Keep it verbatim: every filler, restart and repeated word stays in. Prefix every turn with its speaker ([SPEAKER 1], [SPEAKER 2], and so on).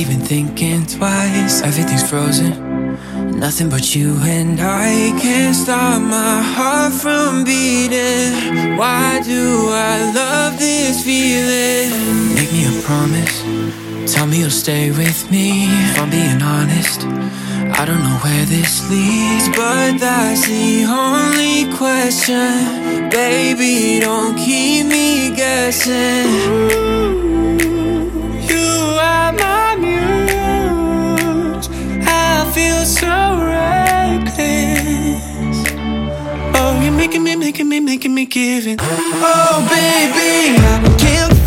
[SPEAKER 1] even thinking twice. Everything's frozen, nothing but you and I. Can't stop my heart from beating. Why do I love this feeling? Make me a promise, tell me you'll stay with me. If I'm being honest, I don't know where this leads, but that's the only question. Baby, don't keep me guessing. You are my muse. I feel so reckless. Oh, you're making me, making me, making me give it. Oh, baby, I can't